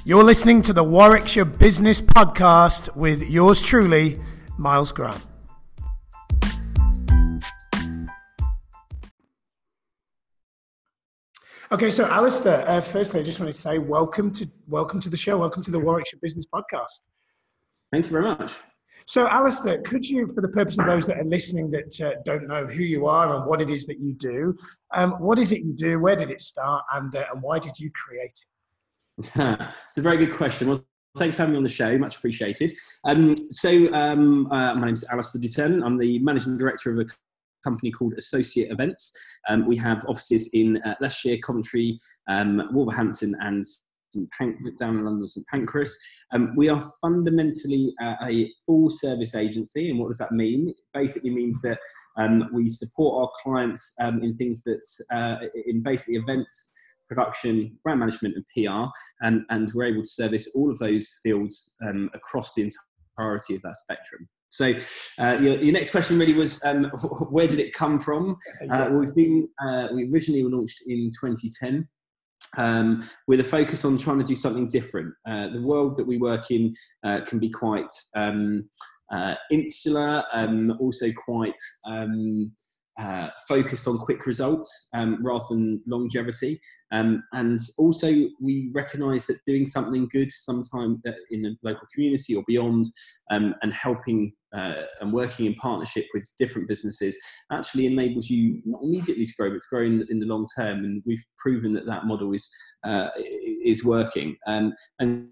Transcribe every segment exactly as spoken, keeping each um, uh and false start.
You're listening to the Warwickshire Business Podcast with yours truly, Miles Grant. Okay, so Alistair, uh, firstly, I just want to say welcome to welcome to the show. Welcome to the Warwickshire Business Podcast. Thank you very much. So, Alistair, could you, for the purpose of those that are listening that uh, don't know who you are and what it is that you do, um, what is it you do, where did it start, and, uh, and why did you create it? It's a very good question. Well, thanks for having me on the show. Much appreciated. Um, so, um, uh, my name is Alistair Dutton. I'm the managing director of a company called Associate Events. Um, we have offices in uh, Leicestershire, Coventry, um, Wolverhampton, and Pank- down in London, St Pancras. Um, we are fundamentally uh, a full service agency, and what does that mean? It basically means that um, we support our clients um, in things that, uh, in basically events, production, brand management, and P R, and, and we're able to service all of those fields um, across the entirety of that spectrum. So uh, your, your next question really was, um, where did it come from? Uh, we've been, uh, we originally were launched in twenty ten. Um, with a focus on trying to do something different. Uh, the world that we work in uh, can be quite um, uh, insular, um, also quite um, uh, focused on quick results um, rather than longevity. Um, and also we recognise that doing something good sometime in the local community or beyond um, and helping uh, and working in partnership with different businesses actually enables you not immediately to grow, but to grow in, in the long term. And we've proven that that model is uh, is working. Um, and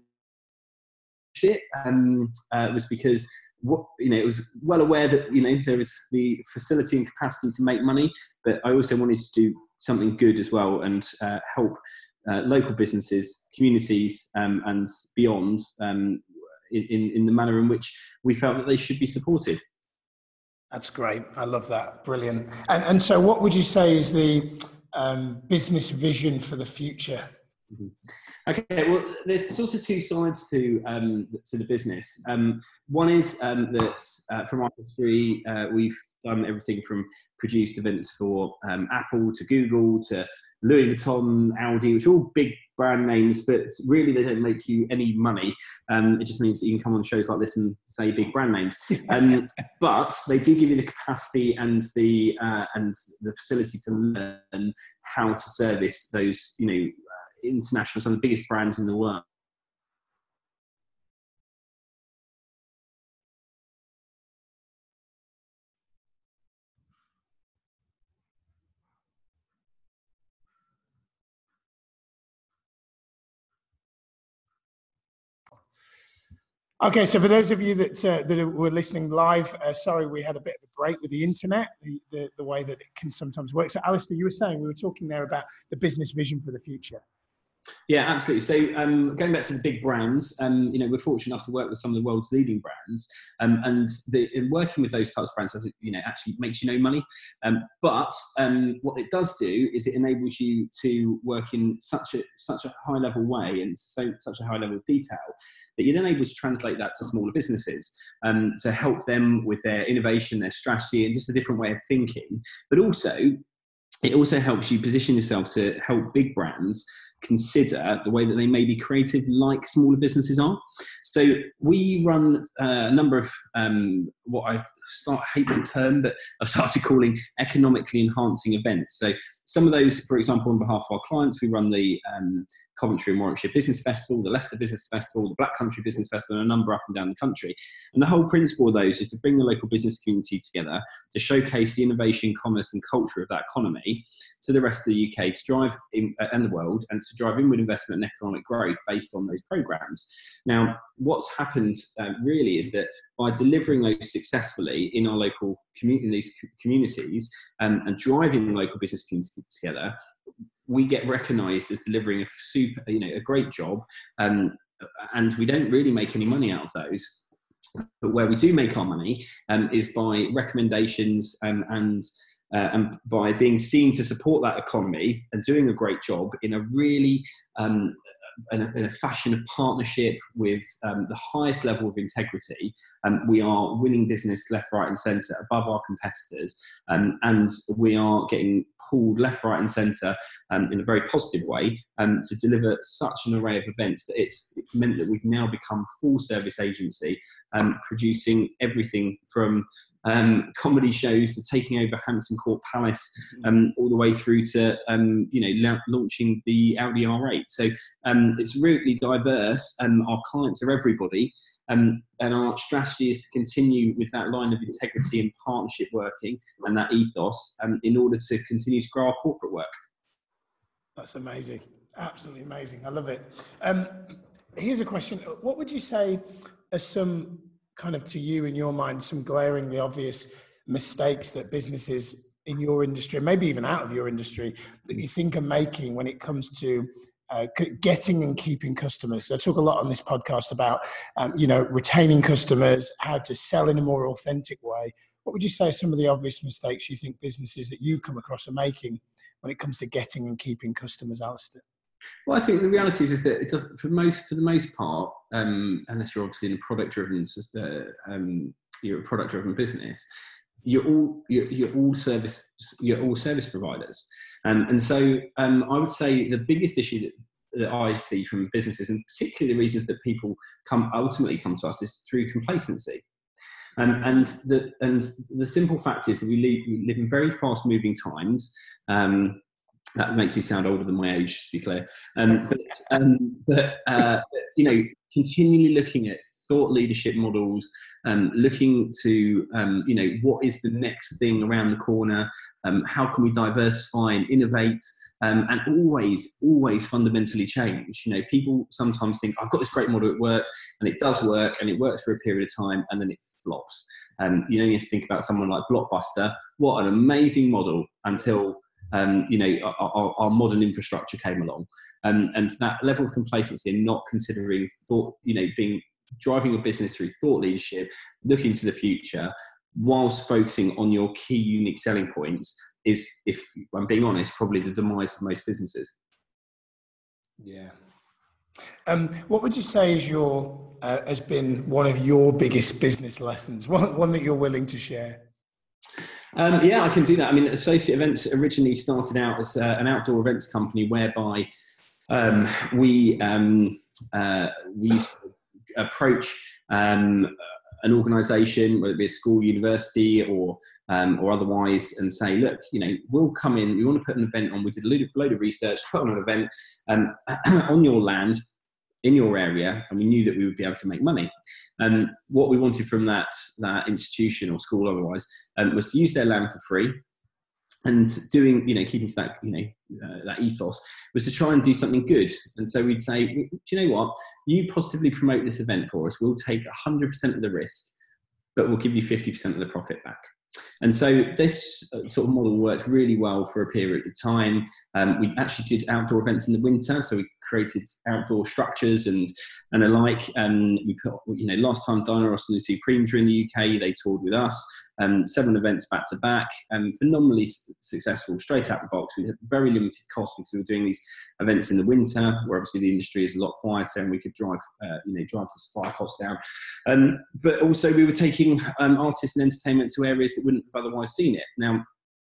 it um, uh, was because what you know, it was well aware that you know there was the facility and capacity to make money, but I also wanted to do something good as well and uh, help uh, local businesses, communities, um, and beyond um, in, in in the manner in which we felt that they should be supported. That's great. I love that. Brilliant. And and so, what would you say is the um, business vision for the future? Mm-hmm. Okay, well, there's sort of two sides to um, to the business. Um, one is um, that uh, from our history, uh, we've done everything from produced events for um, Apple to Google to Louis Vuitton, Audi, which are all big brand names, but really they don't make you any money. Um, it just means that you can come on shows like this and say big brand names. Um, but they do give you the capacity and the uh, and the facility to learn how to service those, you know, international, some of the biggest brands in the world. Okay, so for those of you that uh, that were listening live, uh, sorry we had a bit of a break with the internet, the, the, the way that it can sometimes work. So Alistair, you were saying, we were talking there about the business vision for the future. Yeah, absolutely. So um, going back to the big brands, um, you know, we're fortunate enough to work with some of the world's leading brands, um, and the, in working with those types of brands, as it, you know, actually makes you no money. Um, but um, what it does do is it enables you to work in such a such a high level way and so such a high level of detail that you're then able to translate that to smaller businesses um, to help them with their innovation, their strategy, and just a different way of thinking. But also, it also helps you position yourself to help big brands consider the way that they may be creative like smaller businesses are. So we run uh, a number of um, what I start hate the term, but I've started calling economically enhancing events. So some of those, for example, on behalf of our clients, we run the um, Coventry and Warwickshire Business Festival, the Leicester Business Festival, the Black Country Business Festival, and a number up and down the country. And the whole principle of those is to bring the local business community together to showcase the innovation, commerce and culture of that economy to the rest of the U K, to drive in, uh, and the world, and to drive inward investment and economic growth based on those programmes. Now, what's happened uh, really is that by delivering those successfully in our local community, in these communities, um, and driving local business communities together, we get recognised as delivering a super, you know, a great job, um, and we don't really make any money out of those. But where we do make our money um, is by recommendations um, and uh, and by being seen to support that economy and doing a great job in a really um, in a, in a fashion of partnership with um, the highest level of integrity. Um, we are winning business left, right and centre above our competitors, um, and we are getting pulled left, right, and centre um, in a very positive way um, to deliver such an array of events that it's it's meant that we've now become full service agency, um, producing everything from um, comedy shows to taking over Hampton Court Palace, um, all the way through to um, you know la- launching the Audi R eight. So um, it's really diverse, and our clients are everybody. Um, and our strategy is to continue with that line of integrity and partnership working and that ethos um, in order to continue to grow our corporate work. That's amazing. Absolutely amazing. I love it. Um, here's a question. What would you say are some kind of, to you in your mind, some glaringly obvious mistakes that businesses in your industry, maybe even out of your industry, that you think are making when it comes to Uh, getting and keeping customers? I talk a lot on this podcast about, um, you know, retaining customers, how to sell in a more authentic way. What would you say are some of the obvious mistakes you think businesses that you come across are making when it comes to getting and keeping customers, Alistair? Well, I think the reality is, is that it does for most for the most part, um, unless you're obviously in a product-driven, uh, um, you're a product-driven business. You're all you're, you're all service you're all service providers, um, and so um, I would say the biggest issue that, that I see from businesses, and particularly the reasons that people come ultimately come to us, is through complacency. Um, and the and the simple fact is that we live, we live in very fast-moving times. Um, that makes me sound older than my age, to be clear. Um, but um, but uh, you know, continually looking at thought leadership models, um, looking to um, you know, what is the next thing around the corner? Um, how can we diversify and innovate? Um, and always, always fundamentally change. You know, people sometimes think, I've got this great model, it works, and it does work, and it works for a period of time, and then it flops. Um, you only have to think about someone like Blockbuster. What an amazing model until um, you know our, our, our modern infrastructure came along, um, and that level of complacency and not considering thought, you know, being driving a business through thought leadership, looking to the future, whilst focusing on your key unique selling points, is, if I'm being honest, probably the demise of most businesses. Yeah. Um, what would you say is your uh, has been one of your biggest business lessons? One, one that you're willing to share? Um, yeah, I can do that. I mean, Associate Events originally started out as uh, an outdoor events company whereby um, we um, uh, we used to approach um, an organisation, whether it be a school, university, or um, or otherwise, and say, look, you know, we'll come in. We want to put an event on. We did a load of, load of research, put on an event um, on your land, in your area, and we knew that we would be able to make money. And what we wanted from that that institution or school, otherwise, um, was to use their land for free. And doing, you know, keeping to that, you know, uh, that ethos was to try and do something good. And so we'd say, do you know what? You positively promote this event for us. We'll take one hundred percent of the risk, but we'll give you fifty percent of the profit back. And so this sort of model worked really well for a period of time. Um, we actually did outdoor events in the winter, so we created outdoor structures and and alike. Um, we put, you know, last time Diana Ross and the Supremes were in the U K, they toured with us. Um, seven events back to back, um, phenomenally s- successful, straight out the box. We had very limited cost because we were doing these events in the winter, where obviously the industry is a lot quieter, and we could drive, uh, you know, drive the supply costs down. Um, but also, we were taking um, artists and entertainment to areas that wouldn't have otherwise seen it. Now,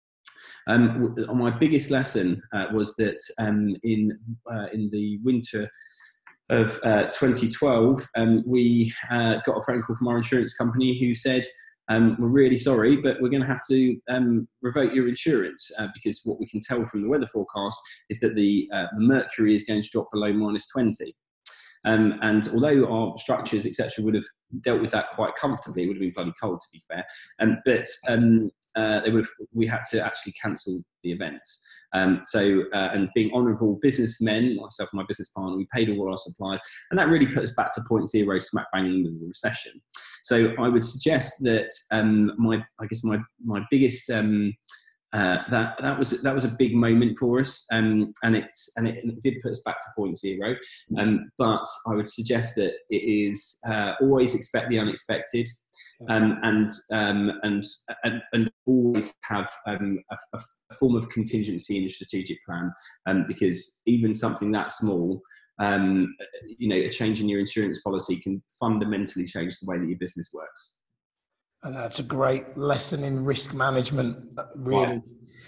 um, w- my biggest lesson uh, was that um, in uh, in the winter of uh, twenty twelve, um, we uh, got a phone call from our insurance company who said, Um, we're really sorry, but we're going to have to um, revoke your insurance uh, because what we can tell from the weather forecast is that the, uh, the mercury is going to drop below minus twenty. Um, and although our structures, et cetera, would have dealt with that quite comfortably, it would have been bloody cold, to be fair. Um, but um, uh, they would have, we had to actually cancel the events. Um, so, uh, and being honourable businessmen, myself and my business partner, we paid all our suppliers, and that really put us back to point zero, smack bang in the middle of the recession. So, I would suggest that um, my, I guess my my biggest um, uh, that that was that was a big moment for us, um, and it's and it, it did put us back to point zero. Um, but I would suggest that it is uh, always expect the unexpected. Um, and, um, and and and always have um, a, a form of contingency in your strategic plan, um, because even something that small, um, you know, a change in your insurance policy can fundamentally change the way that your business works. And that's a great lesson in risk management, really.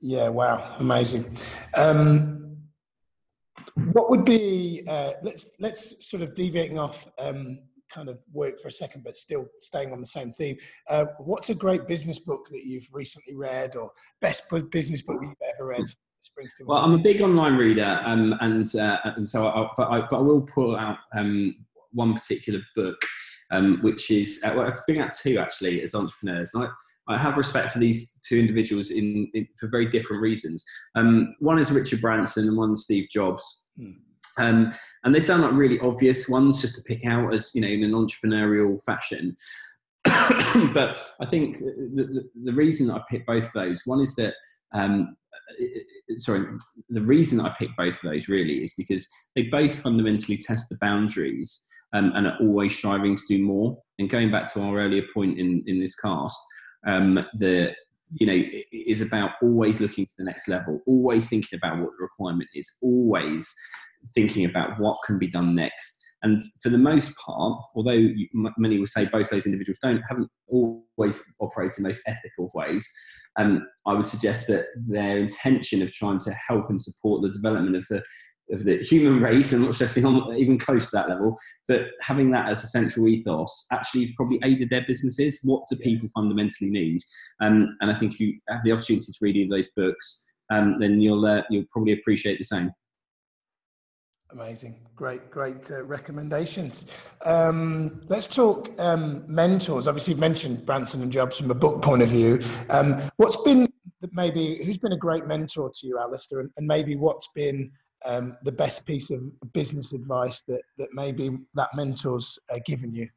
Yeah, wow, amazing. Um, what would be, uh, let's, let's sort of deviating off um, kind of work for a second, but still staying on the same theme. Uh, what's a great business book that you've recently read, or best bu- business book that you've ever read? Springs to Well, mind. I'm a big online reader, um, and uh, and so, I, but I but I will pull out um, one particular book, um, which is uh, well, I could bring out two actually as entrepreneurs. And I, I have respect for these two individuals in, in for very different reasons. Um, one is Richard Branson, and one's Steve Jobs. Hmm. Um, and they sound like really obvious ones just to pick out as, you know, in an entrepreneurial fashion. But I think the, the, the reason that I picked both of those, one is that, um, sorry, the reason I picked both of those really is because they both fundamentally test the boundaries um, and are always striving to do more. And going back to our earlier point in, in this cast, um, the, you know, it is about always looking to the next level, always thinking about what the requirement is, always thinking about what can be done next. And for the most part, although you, many will say both those individuals don't haven't always operated in most ethical ways, um, I would suggest that their intention of trying to help and support the development of the of the human race, and not stressing on even close to that level, but having that as a central ethos actually probably aided their businesses. What do people fundamentally need? Um, and I think if you have the opportunity to read either of those books, um, then you'll uh, you'll probably appreciate the same. Amazing. Great, great uh, recommendations. Um, let's talk um, mentors. Obviously, you've mentioned Branson and Jobs from a book point of view. Um, what's been maybe, who's been a great mentor to you, Alistair? And, and maybe what's been um, the best piece of business advice that, that maybe that mentor's uh, given you?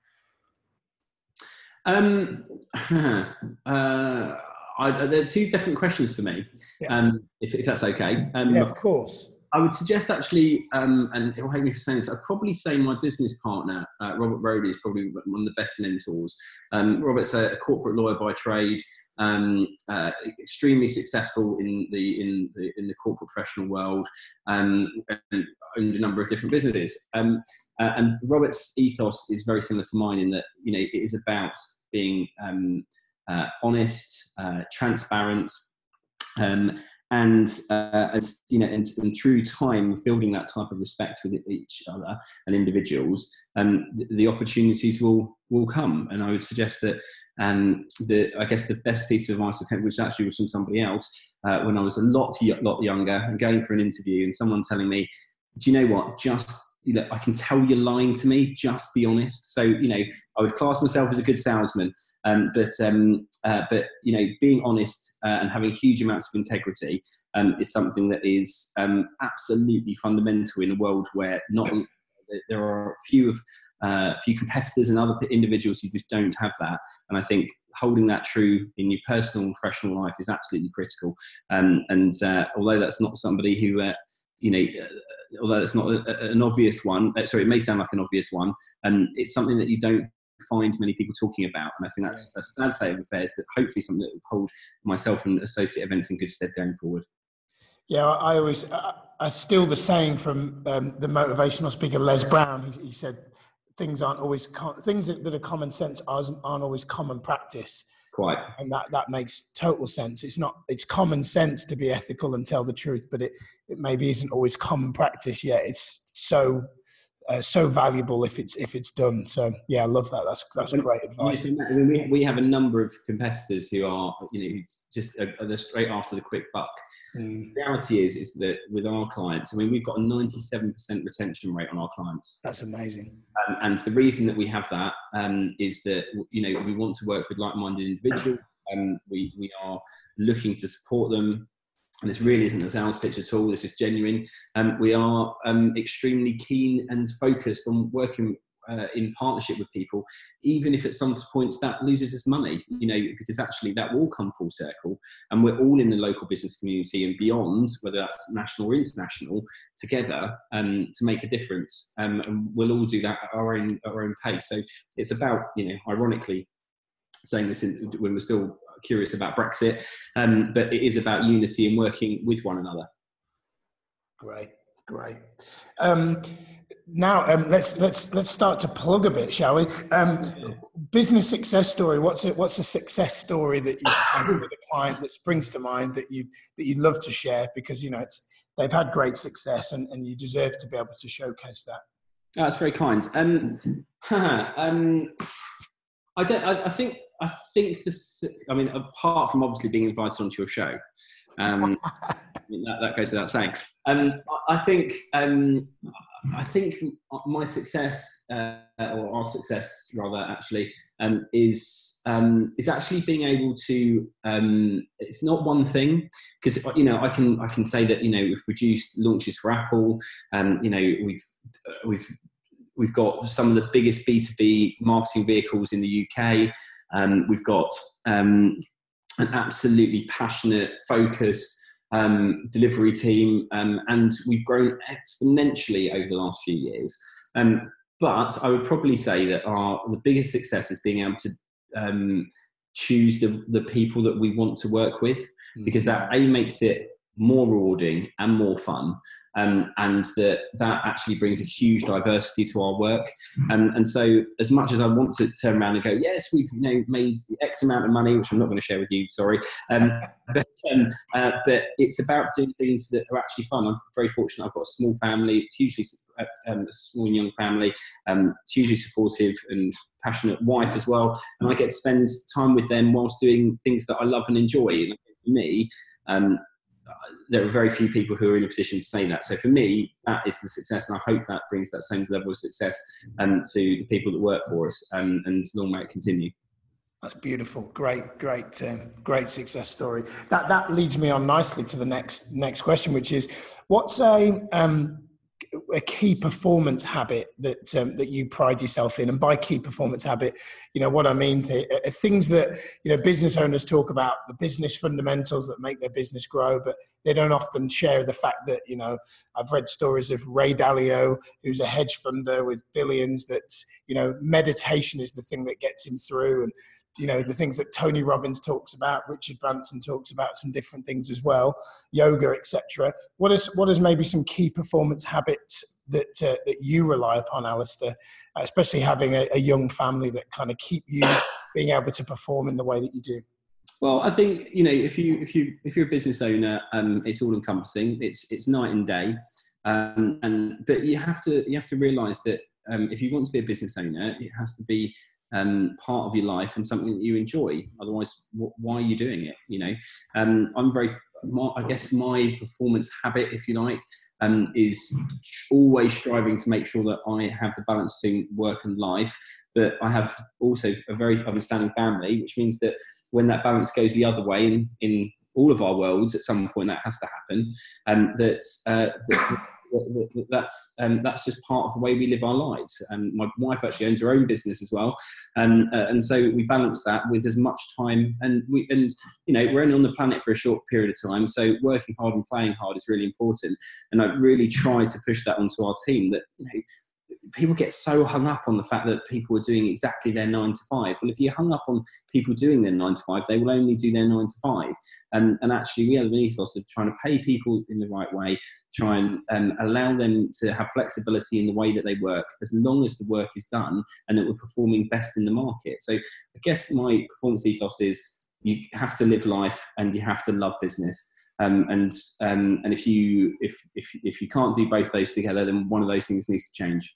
Um, uh, I, there are two different questions for me, yeah. um, if, if that's okay. Um, yeah, of course. I would suggest actually, um, and it'll hate me for saying this, I'd probably say my business partner, uh, Robert Rhodey, is probably one of the best mentors. Um, Robert's a, a corporate lawyer by trade, um, uh, extremely successful in the in the, in the corporate professional world, um, and owned a number of different businesses. Um, uh, and Robert's ethos is very similar to mine in that, you know, it is about being um, uh, honest, uh, transparent, um, and uh, as you know, and, and through time, building that type of respect with each other and individuals, um, the, the opportunities will will come. And I would suggest that, um, the I guess the best piece of advice I came, which actually was from somebody else, uh, when I was a lot lot younger and going for an interview, and someone telling me, "Do you know what? Just you know, I can tell you're lying to me. Just be honest." So, you know, I would class myself as a good salesman, um, but um, uh, but you know, being honest uh, and having huge amounts of integrity um, is something that is um, absolutely fundamental in a world where not there are a few of uh, few competitors and other individuals who just don't have that. And I think holding that true in your personal and professional life is absolutely critical. Um, and uh, although that's not somebody who uh, you know, uh, although it's not a, an obvious one, uh, sorry, it may sound like an obvious one, and it's something that you don't find many people talking about. And I think that's a sad state of affairs, but hopefully something that will hold myself and associate events in good stead going forward. Yeah, I always, I, I steal the saying from um, the motivational speaker, Les Brown. He, he said, things aren't always, com- things that, that are common sense aren't, aren't always common practice. Quite. And that, that makes total sense. It's not, it's common sense to be ethical and tell the truth, but it, it maybe isn't always common practice yet. It's so, uh, so valuable if it's, if it's done. So yeah, I love that. That's, that's great advice. I mean, we, we have a number of competitors who are, you know, just uh, they're straight after the quick buck. Mm. The reality is, is that with our clients, I mean, we've got a ninety-seven percent retention rate on our clients. That's amazing. Um, and the reason that we have that um, is that, you know, we want to work with like-minded individuals. Um, we, we are looking to support them. And this really isn't a sales pitch at all. This is genuine. Um, we are um, extremely keen and focused on working uh, in partnership with people, even if at some points that loses us money, you know, because actually that will come full circle. And we're all in the local business community and beyond, whether that's national or international, together um, to make a difference. Um, and we'll all do that at our own, our own pace. So it's about, you know, ironically saying this in, when we're still curious about Brexit, um, but it is about unity and working with one another. Great. Great. Um, now um, let's let's let's start to plug a bit, shall we? Um, business success story. What's it? What's a success story that you have with a client that springs to mind that you that you'd love to share? Because you know it's they've had great success, and, and you deserve to be able to showcase that. Oh, that's very kind. Um, um, I don't. I, I think. I think this. I mean, apart from obviously being invited onto your show, um, that, that goes without saying. Um, I, I think. Um, I think my success, uh, or our success rather, actually, um, is um, is actually being able to. Um, it's not one thing, because you know I can I can say that you know we've produced launches for Apple, and um, you know we've uh, we've we've got some of the biggest B two B marketing vehicles in the U K. Um, we've got um, an absolutely passionate, focused um, delivery team, um, and we've grown exponentially over the last few years. Um, but I would probably say that our the biggest success is being able to um, choose the, the people that we want to work with, because that A, makes it more rewarding and more fun, um, and that that actually brings a huge diversity to our work. Um, and so as much as I want to turn around and go, yes, we've you know made X amount of money, which I'm not going to share with you, sorry, um, but, um, uh, but it's about doing things that are actually fun. I'm very fortunate. I've got a small family, hugely um, a small and young family, um, hugely supportive and passionate wife as well, and I get to spend time with them whilst doing things that I love and enjoy. And for me, um, there are very few people who are in a position to say that. So for me, that is the success, and I hope that brings that same level of success um, to the people that work for us, um, and long may it continue. That's beautiful. Great, great, um, great success story. That that leads me on nicely to the next next question, which is, what's a um, a key performance habit that um, that you pride yourself in? And by key performance habit, you know what I mean. Th- things that you know business owners talk about, the business fundamentals that make their business grow, but they don't often share the fact that you know I've read stories of Ray Dalio, who's a hedge funder with billions. That you know meditation is the thing that gets him through, and you know the things that Tony Robbins talks about, Richard Branson talks about some different things as well, yoga, et cetera. What is what is maybe some key performance habits that uh, that you rely upon, Alistair, especially having a, a young family that kind of keep you being able to perform in the way that you do? Well, I think you know if you if you if you're a business owner, um, it's all encompassing. It's it's night and day, um, and but you have to you have to realise that um, if you want to be a business owner, it has to be Um, part of your life and something that you enjoy. Otherwise, wh- why are you doing it? You know, um, I'm very. My, I guess my performance habit, if you like, um, is always striving to make sure that I have the balance between work and life. But I have also a very understanding family, which means that when that balance goes the other way in in all of our worlds, at some point that has to happen, and um, that. Uh, that That's um, that's just part of the way we live our lives. And my wife actually owns her own business as well, and uh, and so we balance that with as much time. And we and you know we're only on the planet for a short period of time, so working hard and playing hard is really important. And I really try to push that onto our team. That you know people get so hung up on the fact that people are doing exactly their nine to five. Well, if you're hung up on people doing their nine to five, they will only do their nine to five. And, and actually, we have an ethos of trying to pay people in the right way, try and um, allow them to have flexibility in the way that they work, as long as the work is done and that we're performing best in the market. So I guess my performance ethos is you have to live life and you have to love business. Um, and um, and if you if if if you can't do both those together, then one of those things needs to change.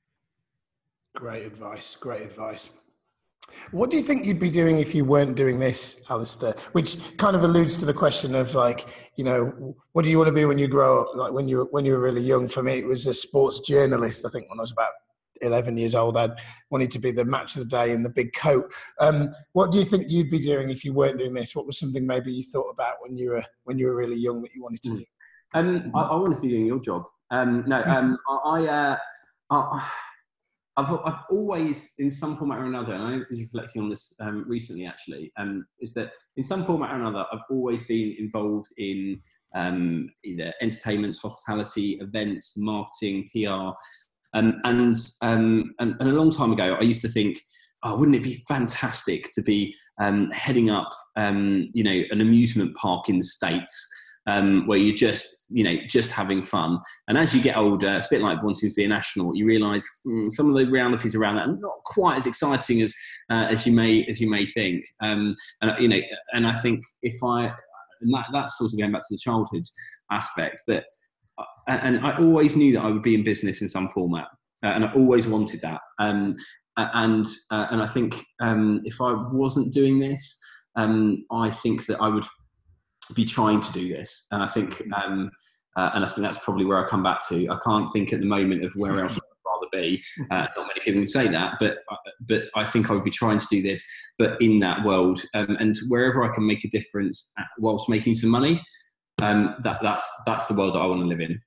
Great advice. Great advice. What do you think you'd be doing if you weren't doing this, Alistair? Which kind of alludes to the question of like, you know, what do you want to be when you grow up? Like when you when you were really young, for me, it was a sports journalist. I think when I was about eleven years old, I wanted to be the match of the day in the big coat. Um, what do you think you'd be doing if you weren't doing this? What was something maybe you thought about when you were when you were really young that you wanted to do? Um, I, I wanted to be doing your job. Um, no, um, I. I, uh, I I've, I've always, in some format or another, and I was reflecting on this um, recently actually, um, is that in some format or another, I've always been involved in um, either entertainment, hospitality, events, marketing, P R. Um, and, um, and, and a long time ago, I used to think, oh, wouldn't it be fantastic to be um, heading up, um, you know, an amusement park in the States? um, where you're just, you know, just having fun. And as you get older, it's a bit like wanting to be an astronaut. You realise mm, some of the realities around that are not quite as exciting as uh, as you may as you may think. Um, and you know, and I think if I, and that, that's sort of going back to the childhood aspect, but and I always knew that I would be in business in some format, uh, and I always wanted that. Um, and uh, and I think um, if I wasn't doing this, um, I think that I would be trying to do this. And I think um, uh, and I think that's probably where I come back to. I can't think at the moment of where else I'd rather be. Uh, not many people can say that, but but I think I would be trying to do this, but in that world, um, and wherever I can make a difference whilst making some money. Um, that that's that's the world that I want to live in.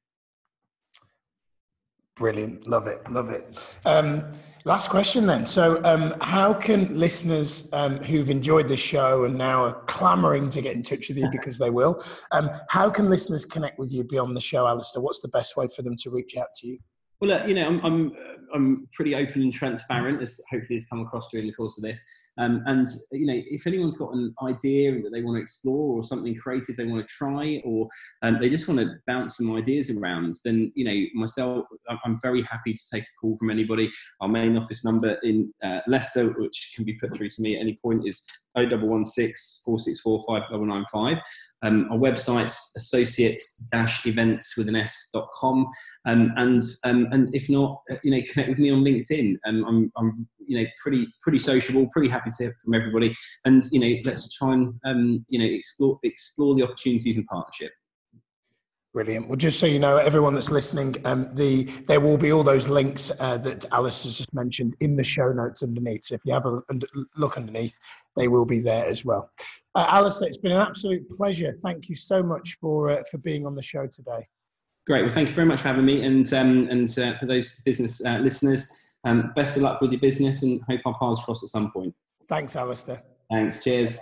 Brilliant. Love it. Love it. Um, last question then. So um, how can listeners um, who've enjoyed this show and now are clamoring to get in touch with you because they will, um, how can listeners connect with you beyond the show, Alistair? What's the best way for them to reach out to you? Well, uh, you know, I'm, I'm I'm pretty open and transparent, as hopefully has come across during the course of this. Um, and you know, if anyone's got an idea that they want to explore, or something creative they want to try, or um, they just want to bounce some ideas around, then you know, myself, I'm very happy to take a call from anybody. Our main office number in uh, Leicester, which can be put through to me at any point, is oh one one six, four six four, five nine nine five. Um, our website's associate dash events with an S dot com. Um, and um, and if not, you know, connect with me on LinkedIn. Um, I'm I'm you know pretty pretty sociable, pretty happy to hear from everybody. And you know, let's try and um, you know explore explore the opportunities in partnership. Brilliant. Well, just so you know, everyone that's listening, um, the there will be all those links uh, that Alice has just mentioned in the show notes underneath. So if you have a look underneath, they will be there as well. Uh, Alistair, it's been an absolute pleasure. Thank you so much for uh, for being on the show today. Great. Well, thank you very much for having me. And um, and uh, for those business uh, listeners, um, best of luck with your business, and hope our paths cross at some point. Thanks, Alistair. Thanks. Cheers.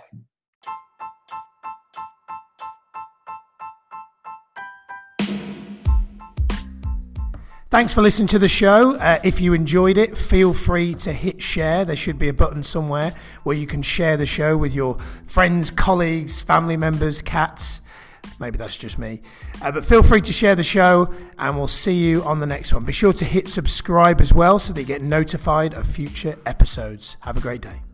Thanks for listening to the show. Uh, if you enjoyed it, feel free to hit share. There should be a button somewhere where you can share the show with your friends, colleagues, family members, cats. Maybe that's just me. Uh, but feel free to share the show, and we'll see you on the next one. Be sure to hit subscribe as well so that you get notified of future episodes. Have a great day.